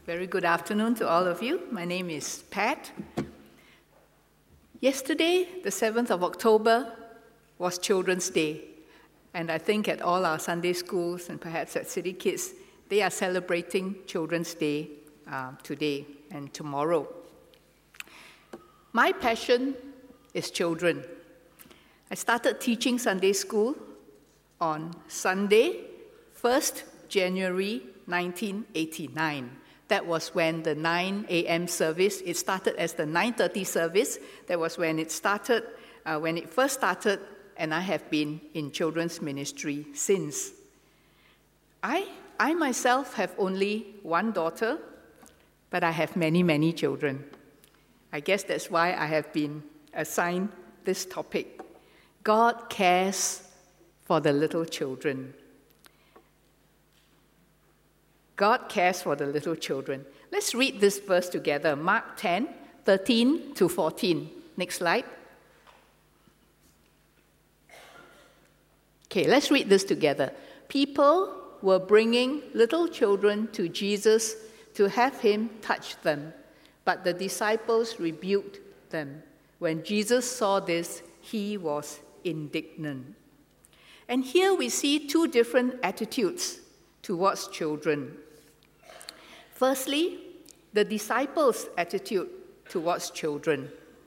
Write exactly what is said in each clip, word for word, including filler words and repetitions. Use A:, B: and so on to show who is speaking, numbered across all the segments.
A: Very good afternoon to all of you. My name is Pat. Yesterday, the seventh of October, was Children's Day. And I think at all our Sunday schools and perhaps at City Kids, they are celebrating Children's Day uh, today and tomorrow. My passion is children. I started teaching Sunday school on Sunday, first of January nineteen eighty-nine. That was when the nine a.m. service, it started as the nine thirty service. That was when it started, uh, when it first started, and I have been in children's ministry since. I, I myself have only one daughter, but I have many, many children. I guess that's why I have been assigned this topic. God cares for the little children. God cares for the little children. Let's read this verse together. Mark ten, thirteen to fourteen. Next slide. Okay, let's read this together. People were bringing little children to Jesus to have him touch them, but the disciples rebuked them. When Jesus saw this, he was indignant. And here we see two different attitudes towards children. Firstly, the disciples' attitude towards children.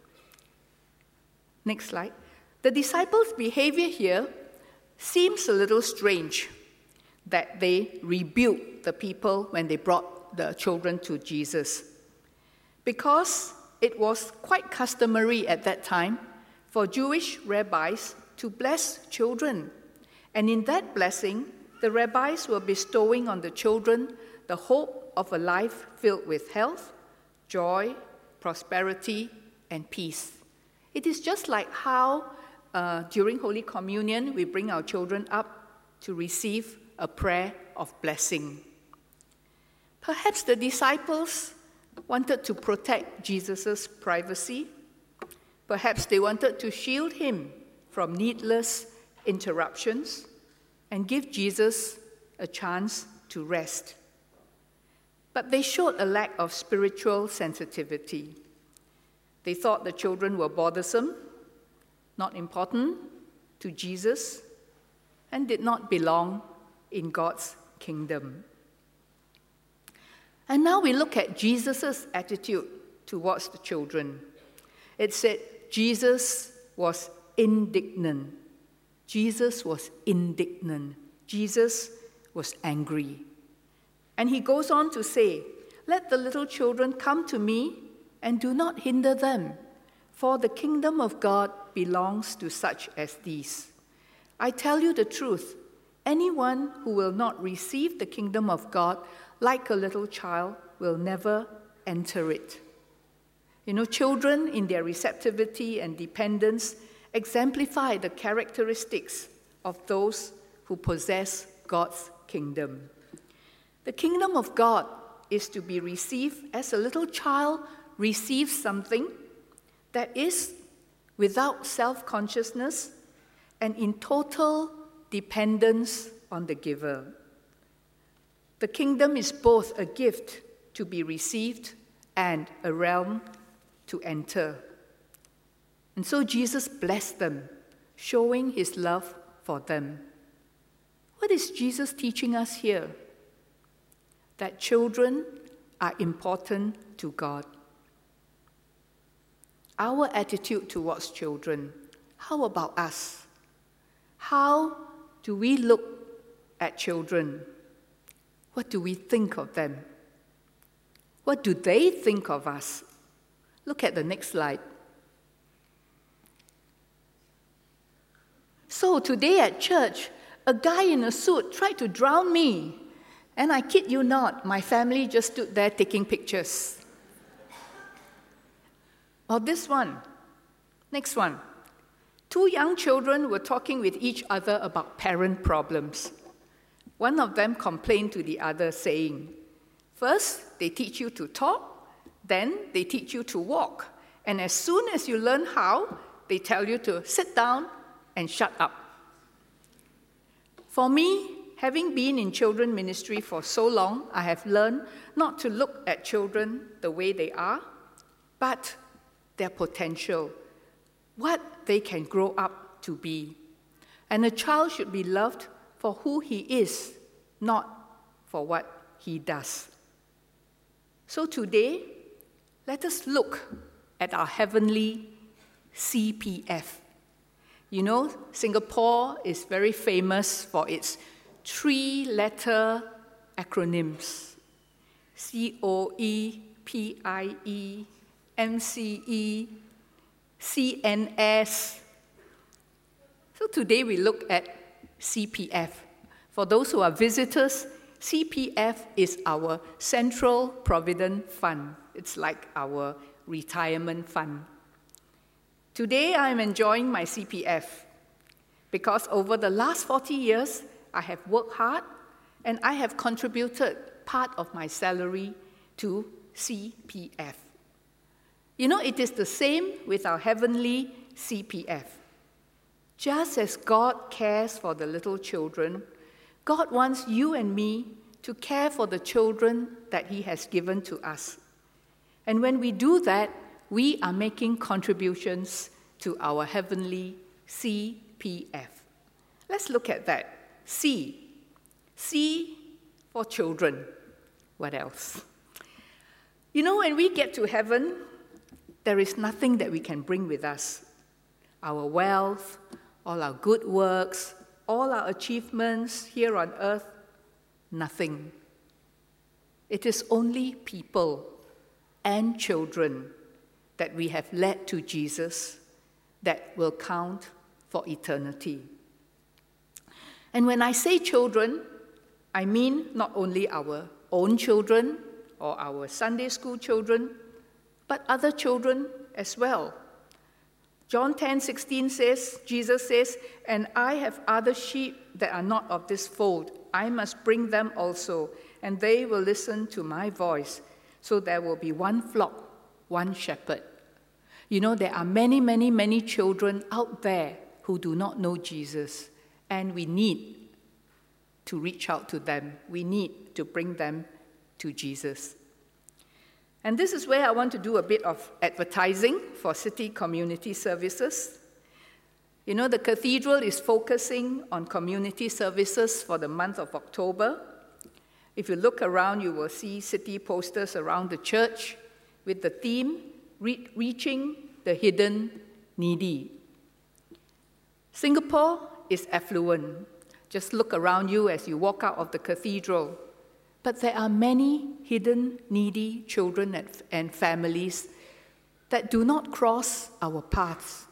A: Next slide. The disciples' behavior here seems a little strange, that they rebuked the people when they brought the children to Jesus, because it was quite customary at that time for Jewish rabbis to bless children. And in that blessing, the rabbis were bestowing on the children the hope of a life filled with health, joy, prosperity, and peace. It is just like how uh, during Holy Communion we bring our children up to receive a prayer of blessing. Perhaps the disciples wanted to protect Jesus' privacy. Perhaps they wanted to shield him from needless interruptions and give Jesus a chance to rest. But they showed a lack of spiritual sensitivity. They thought the children were bothersome, not important to Jesus, and did not belong in God's kingdom. And now we look at Jesus' attitude towards the children. It said Jesus was indignant. Jesus was indignant. Jesus was angry. And he goes on to say, "Let the little children come to me and do not hinder them, for the kingdom of God belongs to such as these. I tell you the truth, anyone who will not receive the kingdom of God like a little child will never enter it." You know, children in their receptivity and dependence exemplify the characteristics of those who possess God's kingdom. The kingdom of God is to be received as a little child receives something that is without self-consciousness and in total dependence on the giver. The kingdom is both a gift to be received and a realm to enter. And so Jesus blessed them, showing his love for them. What is Jesus teaching us here? That children are important to God. Our attitude towards children, how about us? How do we look at children? What do we think of them? What do they think of us? Look at the next slide. So today at church, a guy in a suit tried to drown me. And I kid you not, my family just stood there taking pictures. Or this one. Next one. Two young children were talking with each other about parent problems. One of them complained to the other, saying, "First, they teach you to talk, then they teach you to walk. And as soon as you learn how, they tell you to sit down and shut up." For me, having been in children ministry for so long, I have learned not to look at children the way they are, but their potential, what they can grow up to be. And a child should be loved for who he is, not for what he does. So today, let us look at our heavenly C P F. You know, Singapore is very famous for its three-letter acronyms. C O E, P I E, M C E, C N S. So today we look at C P F. For those who are visitors, C P F is our Central Provident Fund. It's like our retirement fund. Today I am enjoying my C P F because over the last forty years, I have worked hard and I have contributed part of my salary to C P F. You know, it is the same with our heavenly C P F. Just as God cares for the little children, God wants you and me to care for the children that He has given to us. And when we do that, we are making contributions to our heavenly C P F. Let's look at that. C. C for children. What else? You know, when we get to heaven, there is nothing that we can bring with us. Our wealth, all our good works, all our achievements here on earth, nothing. It is only people and children that we have led to Jesus that will count for eternity. And when I say children, I mean not only our own children or our Sunday school children, but other children as well. John ten sixteen says, Jesus says, "And I have other sheep that are not of this fold. I must bring them also, and they will listen to my voice. So there will be one flock, one shepherd." You know, there are many, many, many children out there who do not know Jesus, and we need to reach out to them. We need to bring them to Jesus. And this is where I want to do a bit of advertising for City Community Services. You know, the cathedral is focusing on community services for the month of October. If you look around, you will see city posters around the church with the theme, Re- Reaching the Hidden Needy. Singapore is affluent. Just look around you as you walk out of the cathedral. But there are many hidden, needy children and families that do not cross our paths.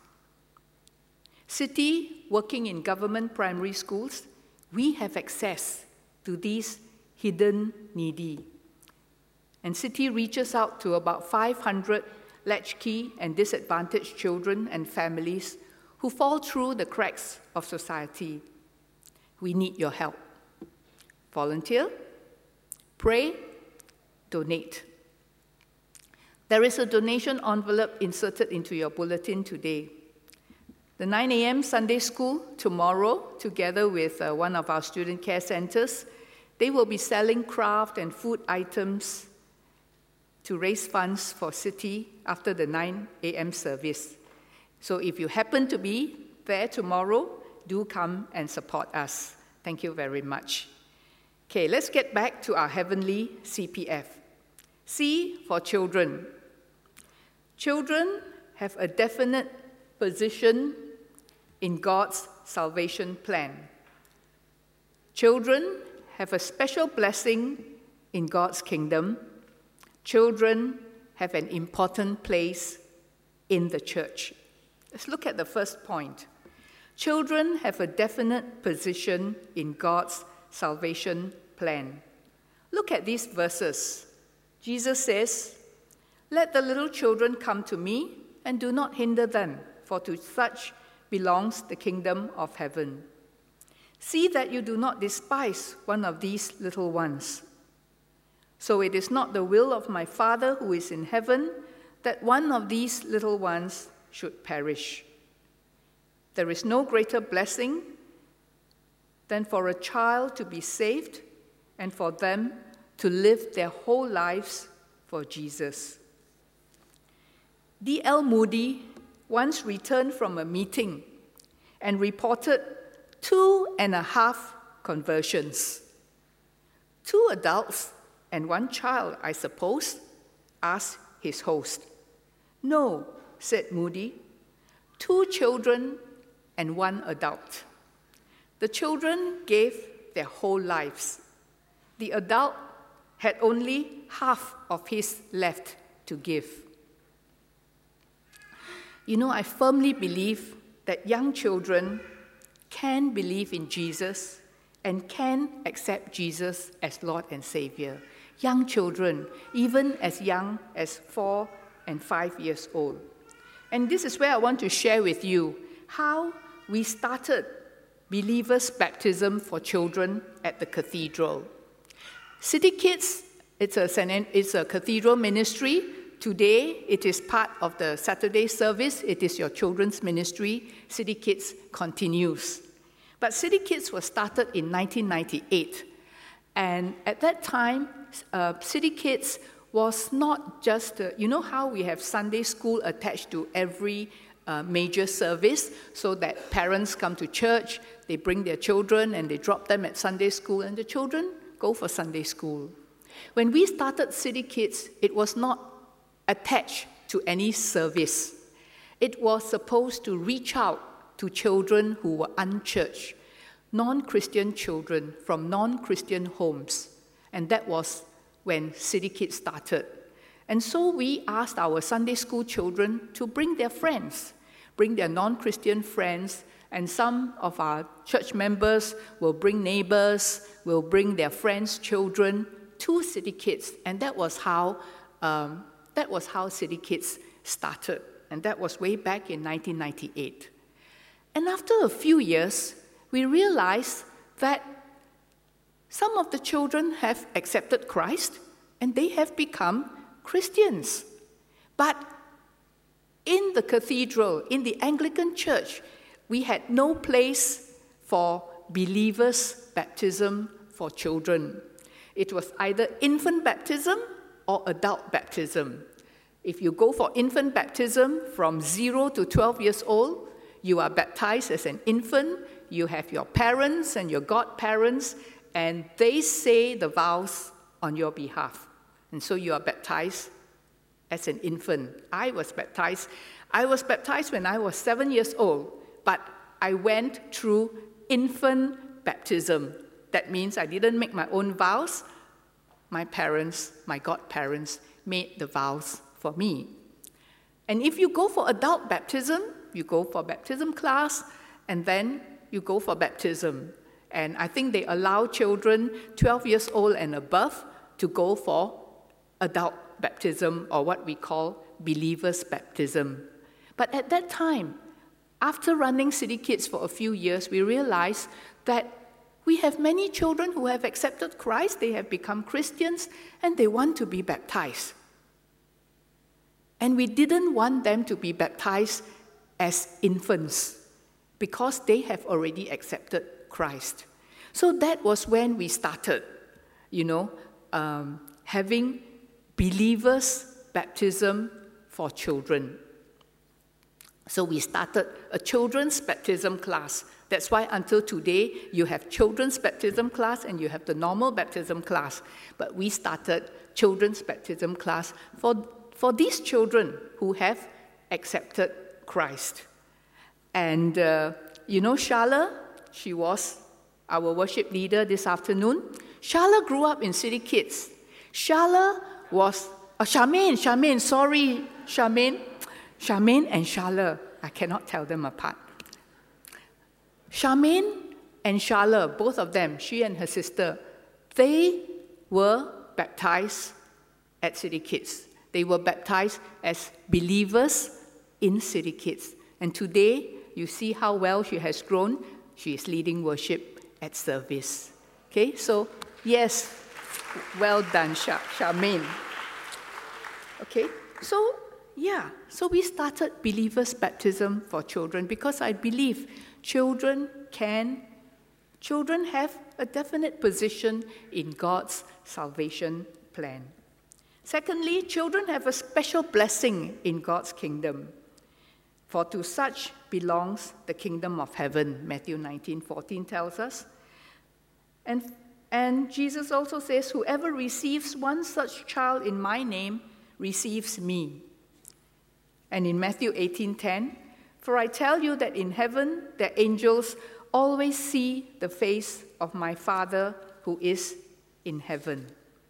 A: City, working in government primary schools, we have access to these hidden, needy. And City reaches out to about five hundred latchkey and disadvantaged children and families who fall through the cracks of society. We need your help. Volunteer, pray, donate. There is a donation envelope inserted into your bulletin today. The nine a.m. Sunday school tomorrow, together with uh, one of our student care centers, they will be selling craft and food items to raise funds for City after the nine a.m. service. So if you happen to be there tomorrow, do come and support us. Thank you very much. Okay, let's get back to our heavenly C P F. C for children. Children have a definite position in God's salvation plan. Children have a special blessing in God's kingdom. Children have an important place in the church. Let's look at the first point. Children have a definite position in God's salvation plan. Look at these verses. Jesus says, "Let the little children come to me, and do not hinder them, for to such belongs the kingdom of heaven. See that you do not despise one of these little ones. So it is not the will of my Father who is in heaven that one of these little ones should perish." There is no greater blessing than for a child to be saved and for them to live their whole lives for Jesus. D L Moody once returned from a meeting and reported two and a half conversions. Two adults and one child, I suppose, asked his host. No, said Moody, two children and one adult. The children gave their whole lives. The adult had only half of his left to give. You know, I firmly believe that young children can believe in Jesus and can accept Jesus as Lord and Savior. Young children, even as young as four and five years old. And this is where I want to share with you how we started believers' baptism for children at the cathedral. City Kids, it's a, it's a cathedral ministry. Today, it is part of the Saturday service. It is your children's ministry. City Kids continues. But City Kids was started in nineteen ninety-eight. And at that time, uh, City Kids was not just, uh, you know how we have Sunday school attached to every uh, major service, so that parents come to church, they bring their children and they drop them at Sunday school, and the children go for Sunday school. When we started City Kids, it was not attached to any service. It was supposed to reach out to children who were unchurched, non-Christian children from non-Christian homes. And that was when City Kids started. And so we asked our Sunday school children to bring their friends, bring their non-Christian friends, and some of our church members will bring neighbors, will bring their friends' children to City Kids. And that was how um, that was how City Kids started. And that was way back in nineteen ninety-eight. And after a few years, we realized that some of the children have accepted Christ and they have become Christians. But in the cathedral, in the Anglican Church, we had no place for believers' baptism for children. It was either infant baptism or adult baptism. If you go for infant baptism from zero to twelve years old, you are baptized as an infant, you have your parents and your godparents, and they say the vows on your behalf. And so you are baptized as an infant. I was baptized. I was baptized when I was seven years old, but I went through infant baptism. That means I didn't make my own vows. My parents, my godparents, made the vows for me. And if you go for adult baptism, you go for baptism class, and then you go for baptism. And I think they allow children twelve years old and above to go for adult baptism, or what we call believers' baptism. But at that time, after running City Kids for a few years, we realized that we have many children who have accepted Christ, they have become Christians, and they want to be baptized. And we didn't want them to be baptized as infants because they have already accepted Christ. So that was when we started, you know, um, having believers' baptism for children. So we started a children's baptism class. That's why until today, you have children's baptism class and you have the normal baptism class. But we started children's baptism class for, for these children who have accepted Christ. And, uh, you know, Sharla, she was our worship leader this afternoon. Sharla grew up in City Kids. Sharla was, uh, Charmaine, Charmaine, sorry, Charmaine. Charmaine and Sharla, I cannot tell them apart. Charmaine and Sharla, both of them, she and her sister, they were baptized at City Kids. They were baptized as believers in City Kids. And today, you see how well she has grown. She is leading worship at service. Okay, so yes, well done, Char- Charmaine. Okay, so yeah, so we started believers' baptism for children because I believe children can Children have a definite position in God's salvation plan. Secondly, children have a special blessing in God's kingdom. For to such belongs the kingdom of heaven, Matthew nineteen fourteen tells us. And, and Jesus also says, whoever receives one such child in my name receives me. And in Matthew eighteen ten, for I tell you that in heaven the angels always see the face of my Father who is in heaven.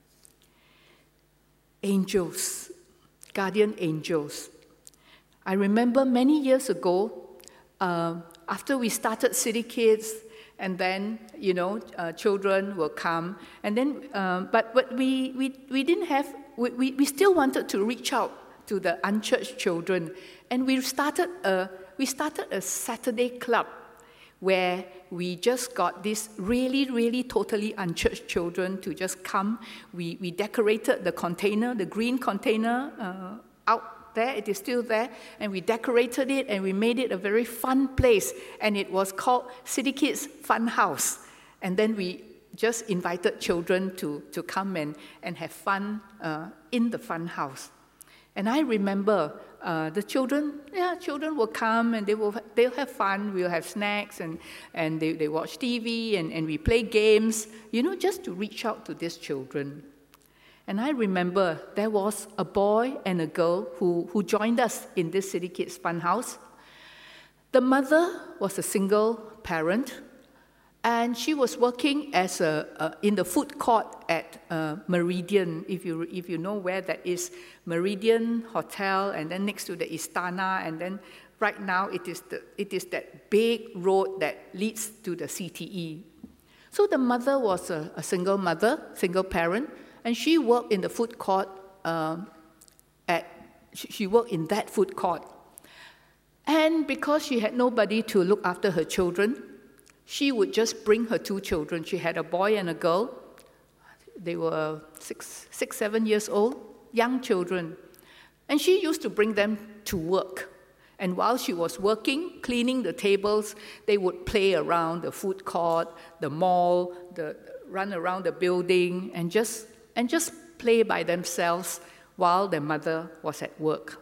A: Angels, guardian angels. I remember many years ago, uh, after we started City Kids, and then, you know, uh, children will come, and then, um, but, but we, we, we didn't have, we, we, we still wanted to reach out to the unchurched children, and we started a, we started a Saturday club, where we just got these really, really totally unchurched children to just come. We, we decorated the container, the green container uh, out there. It is still there. And we decorated it and we made it a very fun place. And it was called City Kids Fun House. And then we just invited children to, to come and, and have fun uh, in the fun house. And I remember uh, the children, yeah, children will come and they will they'll have fun. We'll have snacks and, and they, they watch T V and, and we play games, you know, just to reach out to these children. And I remember there was a boy and a girl who, who joined us in this City Kids Fun House. The mother was a single parent, and she was working as a, a in the food court at uh, Meridian. If you if you know where that is, Meridian Hotel, and then next to the Istana, and then right now it is the it is that big road that leads to the C T E. So the mother was a, a single mother, single parent, and she worked in the food court. Um, at she, she worked in that food court, and because she had nobody to look after her children, she would just bring her two children. She had a boy and a girl. They were six, six, seven years old, young children. And she used to bring them to work. And while she was working, cleaning the tables, they would play around the food court, the mall, the, run around the building, and just, and just play by themselves while their mother was at work.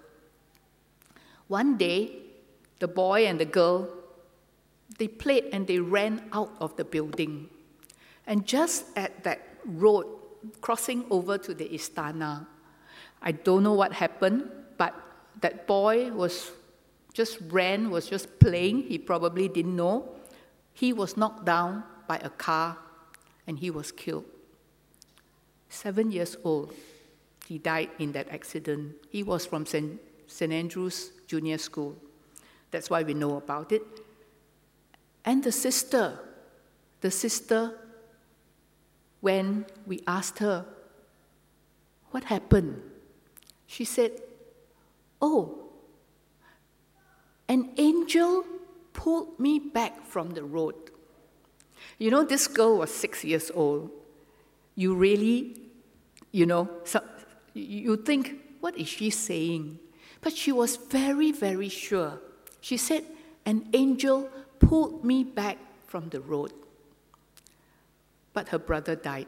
A: One day, the boy and the girl, they played and they ran out of the building. And just at that road, crossing over to the Istana, I don't know what happened, but that boy was just ran, was just playing. He probably didn't know. He was knocked down by a car and he was killed. Seven years old, he died in that accident. He was from Saint Saint Andrew's Junior School. That's why we know about it. And the sister, the sister, when we asked her, what happened? She said, oh, an angel pulled me back from the road. You know, this girl was six years old. You really, you know, so, you think, what is she saying? But she was very, very sure. She said, an angel pulled me back from the road. But her brother died.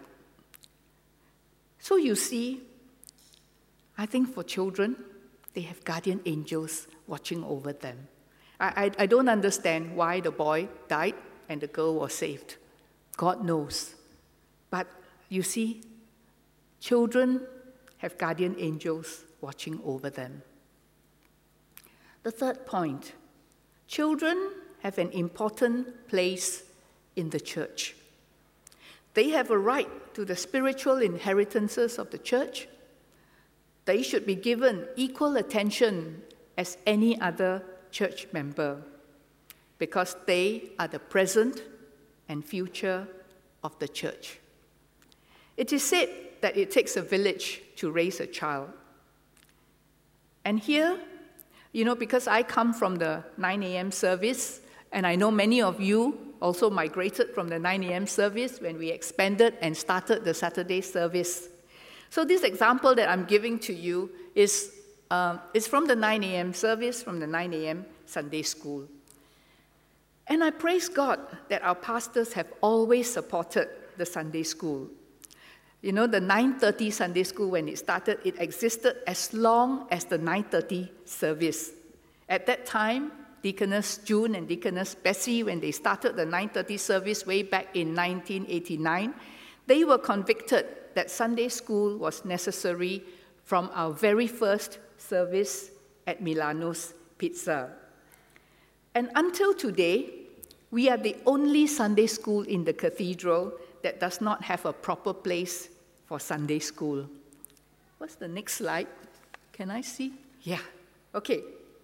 A: So you see, I think for children, they have guardian angels watching over them. I, I, I don't understand why the boy died and the girl was saved. God knows. But you see, children have guardian angels watching over them. The third point, children have an important place in the church. They have a right to the spiritual inheritances of the church. They should be given equal attention as any other church member because they are the present and future of the church. It is said that it takes a village to raise a child. And here, you know, because I come from the nine a.m. service, and I know many of you also migrated from the nine a.m. service when we expanded and started the Saturday service. So this example that I'm giving to you is, um, is from the nine a.m. service, from the nine a.m. Sunday school. And I praise God that our pastors have always supported the Sunday school. You know, the nine thirty Sunday school, when it started, it existed as long as the nine thirty service. At that time, Deaconess June and Deaconess Bessie, when they started the nine thirty service way back in nineteen eighty-nine, they were convicted that Sunday school was necessary from our very first service at Milano's Pizza. And until today, we are the only Sunday school in the cathedral that does not have a proper place for Sunday school. What's the next slide? Can I see? Yeah, okay.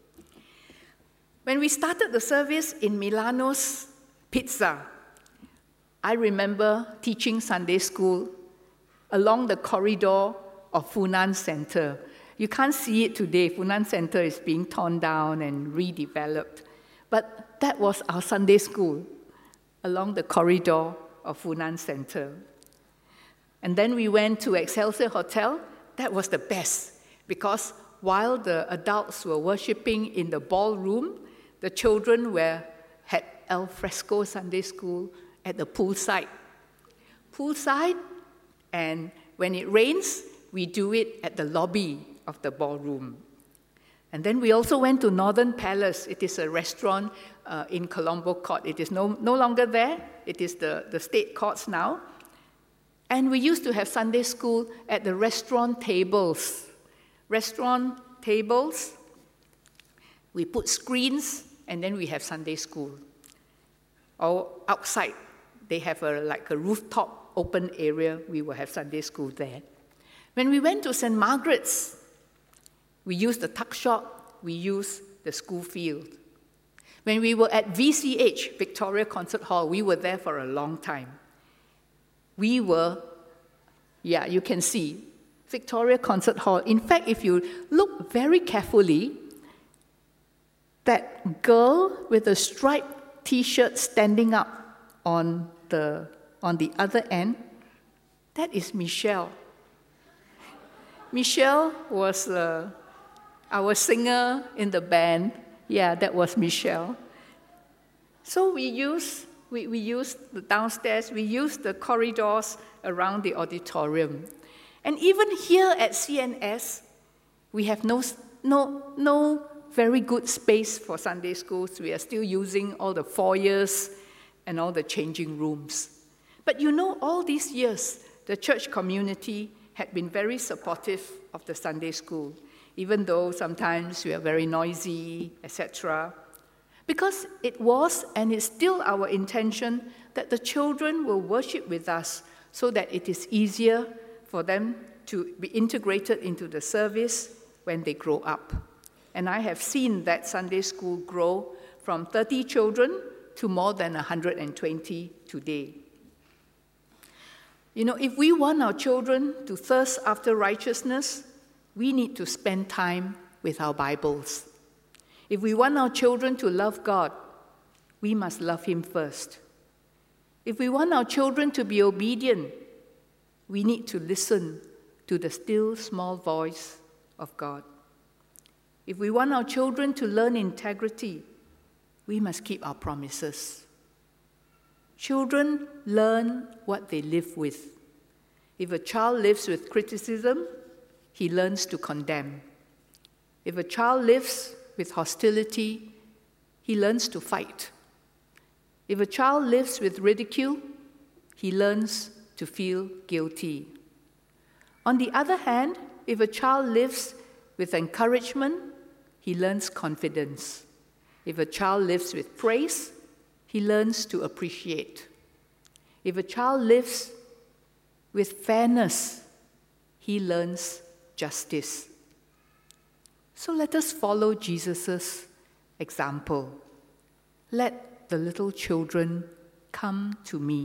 A: When we started the service in Milano's Pizza, I remember teaching Sunday school along the corridor of Funan Center. You can't see it today. Funan Center is being torn down and redeveloped. But that was our Sunday school along the corridor of Funan Center. And then we went to Excelsior Hotel. That was the best, because while the adults were worshiping in the ballroom, the children were had al fresco Sunday school at the poolside. Poolside, and when it rains, we do it at the lobby of the ballroom. And then we also went to Northern Palace. It is a restaurant uh, in Colombo Court. It is no, no longer there. It is the, the state courts now. And we used to have Sunday school at the restaurant tables. Restaurant tables, we put screens, and then we have Sunday school. Or outside, they have a, like a rooftop open area. We will have Sunday school there. When we went to Saint Margaret's, we used the tuck shop, we used the school field. When we were at V C H, Victoria Concert Hall, we were there for a long time. We were, yeah, you can see, Victoria Concert Hall. In fact, if you look very carefully, that girl with a striped T-shirt standing up on the, on the other end, that is Michelle. Michelle was uh, our singer in the band. Yeah, that was Michelle. So we use we, we use the downstairs, we use the corridors around the auditorium. And even here at C N S, we have no, no, no very good space for Sunday schools. We are still using all the foyers and all the changing rooms. But you know, all these years, the church community had been very supportive of the Sunday school, even though sometimes we are very noisy, et cetera. Because it was and is still our intention that the children will worship with us so that it is easier for them to be integrated into the service when they grow up. And I have seen that Sunday school grow from thirty children to more than one hundred twenty today. You know, if we want our children to thirst after righteousness, we need to spend time with our Bibles. If we want our children to love God, we must love Him first. If we want our children to be obedient, we need to listen to the still small voice of God. If we want our children to learn integrity, we must keep our promises. Children learn what they live with. If a child lives with criticism, he learns to condemn. If a child lives with hostility, he learns to fight. If a child lives with ridicule, he learns to feel guilty. On the other hand, if a child lives with encouragement, he learns confidence. If a child lives with praise, he learns to appreciate. If a child lives with fairness, he learns justice. So let us follow Jesus' example. Let the little children come to me.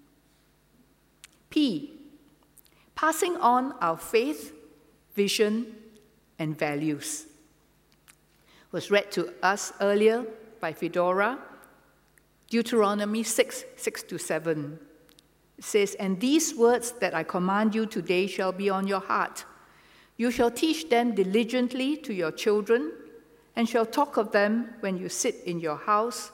A: P, passing on our faith, vision, and values. Was read to us earlier by Fedora, Deuteronomy six, six to seven. It says, "And these words that I command you today shall be on your heart. You shall teach them diligently to your children, and shall talk of them when you sit in your house,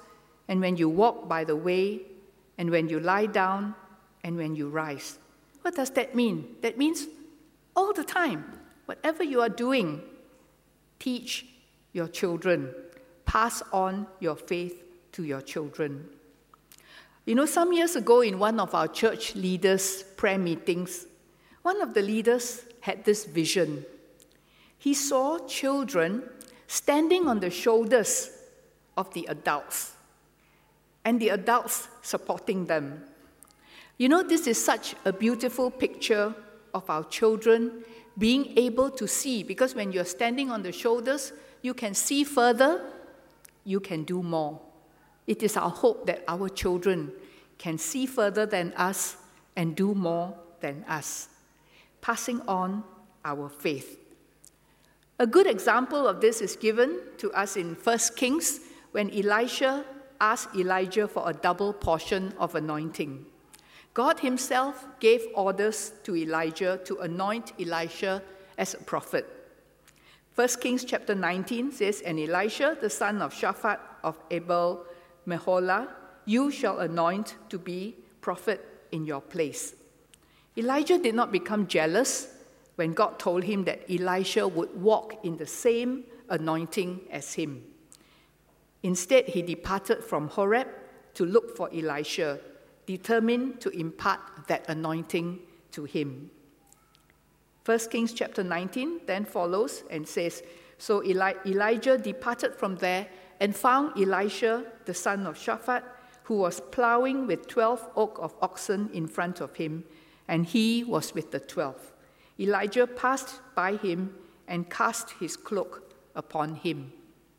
A: and when you walk by the way, and when you lie down, and when you rise. What does that mean? That means all the time, whatever you are doing, teach your children, pass on your faith to your children. You know, some years ago in one of our church leaders' prayer meetings, one of the leaders had this vision. He saw children standing on the shoulders of the adults, and the adults supporting them. You know, this is such a beautiful picture of our children being able to see, because when you're standing on the shoulders, you can see further, you can do more. It is our hope that our children can see further than us and do more than us, passing on our faith. A good example of this is given to us in First Kings when Elisha asked Elijah for a double portion of anointing. God himself gave orders to Elijah to anoint Elisha as a prophet. First Kings chapter nineteen says, "And Elisha, the son of Shaphat of Abel Meholah, you shall anoint to be prophet in your place." Elijah did not become jealous when God told him that Elisha would walk in the same anointing as him. Instead, he departed from Horeb to look for Elisha, determined to impart that anointing to him. First Kings chapter nineteen then follows and says, "So Eli- Elijah departed from there and found Elisha, the son of Shaphat, who was plowing with twelve yoke of oxen in front of him, and he was with the twelve. Elijah passed by him and cast his cloak upon him."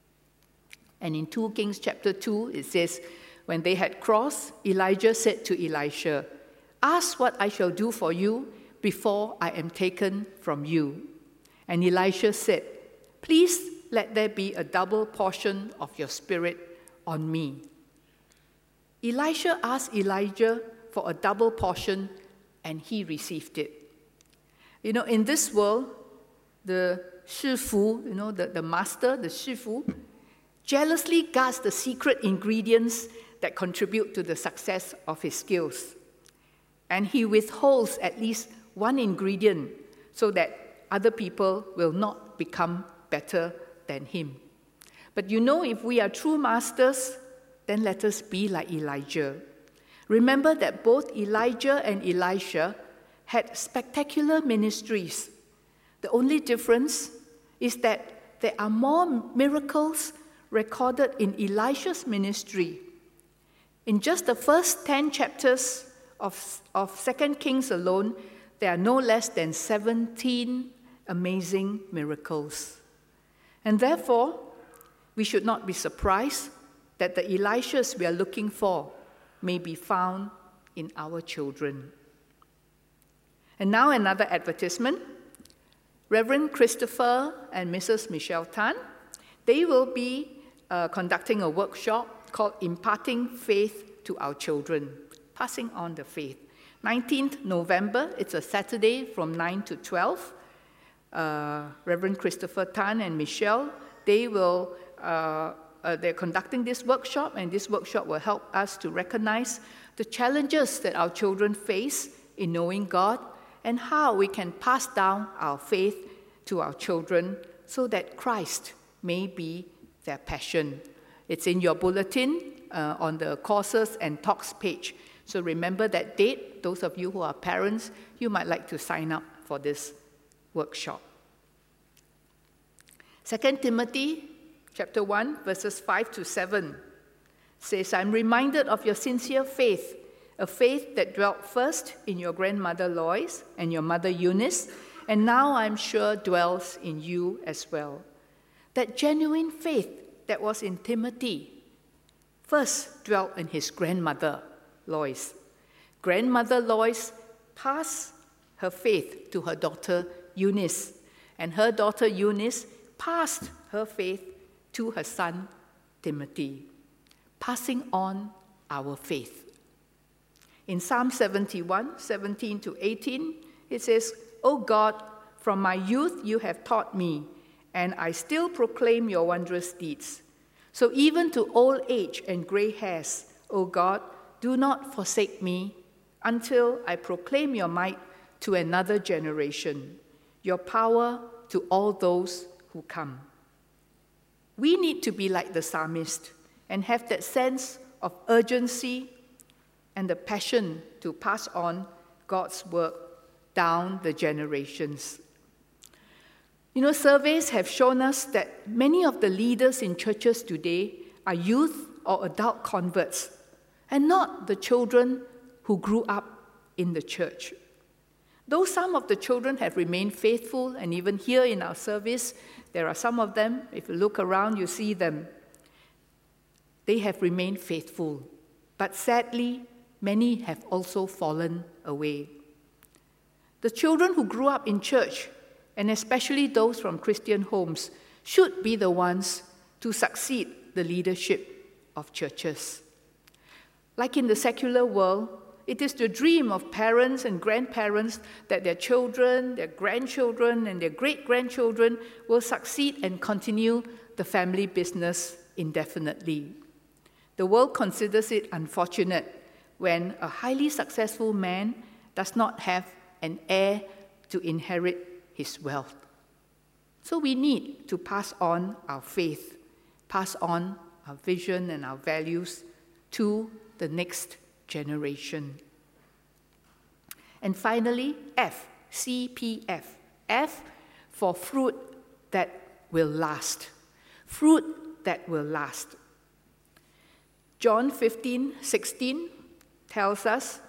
A: And in Second Kings chapter two, it says, "When they had crossed, Elijah said to Elisha, 'Ask what I shall do for you before I am taken from you.' And Elisha said, 'Please let there be a double portion of your spirit on me.'" Elisha asked Elijah for a double portion, and he received it. You know, in this world, the shifu, you know, the, the master, the shifu, jealously guards the secret ingredients that contribute to the success of his skills. And he withholds at least one ingredient so that other people will not become better than him. But you know, if we are true masters, then let us be like Elijah. Remember that both Elijah and Elisha had spectacular ministries. The only difference is that there are more miracles recorded in Elisha's ministry. In just the first ten chapters of, of Second Kings alone, there are no less than seventeen amazing miracles. And therefore, we should not be surprised that the Elishas we are looking for may be found in our children. And now another advertisement. Reverend Christopher and Missus Michelle Tan, they will be uh, conducting a workshop called Imparting Faith to Our Children, Passing on the Faith. nineteenth November, it's a Saturday from nine to twelve. Uh, Reverend Christopher Tan and Michelle, they will, uh, uh, they're conducting this workshop, and this workshop will help us to recognize the challenges that our children face in knowing God and how we can pass down our faith to our children so that Christ may be their passion. It's in your bulletin uh, on the courses and talks page. So remember that date. Those of you who are parents, you might like to sign up for this workshop. Second Timothy chapter one, verses five to seven says, "I'm reminded of your sincere faith, a faith that dwelt first in your grandmother Lois and your mother Eunice, and now I'm sure dwells in you as well. That genuine faith that was in Timothy first dwelt in his grandmother Lois. Grandmother Lois passed her faith to her daughter Eunice, and her daughter Eunice passed her faith to her son Timothy, passing on our faith." In Psalm seventy-one, seventeen to eighteen, it says, "O God, from my youth you have taught me, and I still proclaim your wondrous deeds. So even to old age and gray hairs, O God, do not forsake me until I proclaim your might to another generation, your power to all those who come. We need to be like the psalmist and have that sense of urgency and the passion to pass on God's work down the generations. You know, surveys have shown us that many of the leaders in churches today are youth or adult converts, and not the children who grew up in the church. Though some of the children have remained faithful, and even here in our service, there are some of them, if you look around, you see them. They have remained faithful, but sadly, many have also fallen away. The children who grew up in church, and especially those from Christian homes, should be the ones to succeed the leadership of churches. Like in the secular world, it is the dream of parents and grandparents that their children, their grandchildren, and their great-grandchildren will succeed and continue the family business indefinitely. The world considers it unfortunate when a highly successful man does not have an heir to inherit his wealth. So we need to pass on our faith, pass on our vision and our values to the next generation. And finally, F, C P F. F for fruit that will last. Fruit that will last. John fifteen sixteen tells us,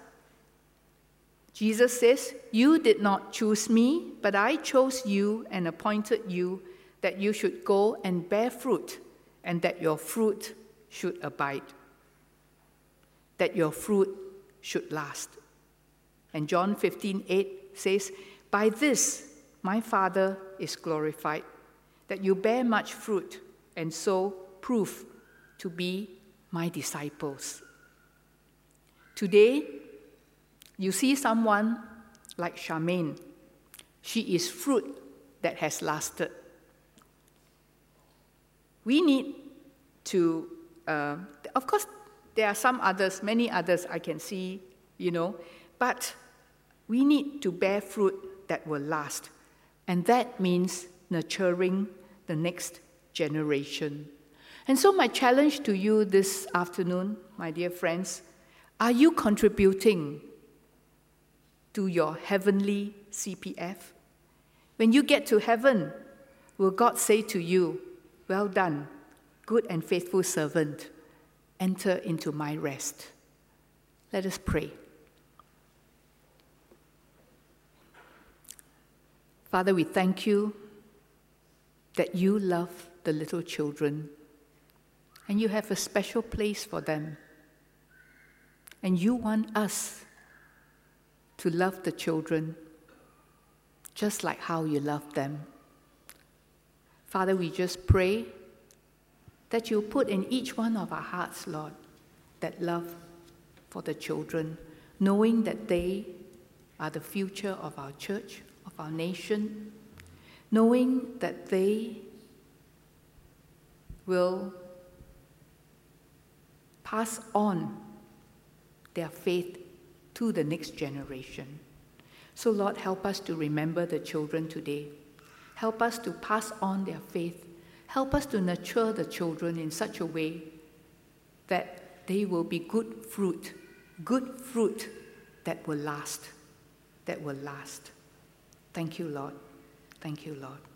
A: Jesus says, "You did not choose me, but I chose you and appointed you that you should go and bear fruit, and that your fruit should abide." That your fruit should last. And John fifteen eight says, "By this my Father is glorified, that you bear much fruit, and so prove to be my disciples." Today, you see someone like Charmaine. She is fruit that has lasted. We need to, uh, of course, there are some others, many others I can see, you know, but we need to bear fruit that will last. And that means nurturing the next generation. And so my challenge to you this afternoon, my dear friends, are you contributing to your heavenly C P F? When you get to heaven, will God say to you, "Well done, good and faithful servant, enter into my rest"? Let us pray. Father, we thank you that you love the little children, and you have a special place for them. And you want us to love the children just like how you love them. Father, we just pray that you put in each one of our hearts, Lord, that love for the children, knowing that they are the future of our church, of our nation, knowing that they will pass on their faith to the next generation. So, Lord, help us to remember the children today. Help us to pass on their faith. Help us to nurture the children in such a way that they will be good fruit, good fruit that will last, that will last. Thank you, Lord. Thank you, Lord.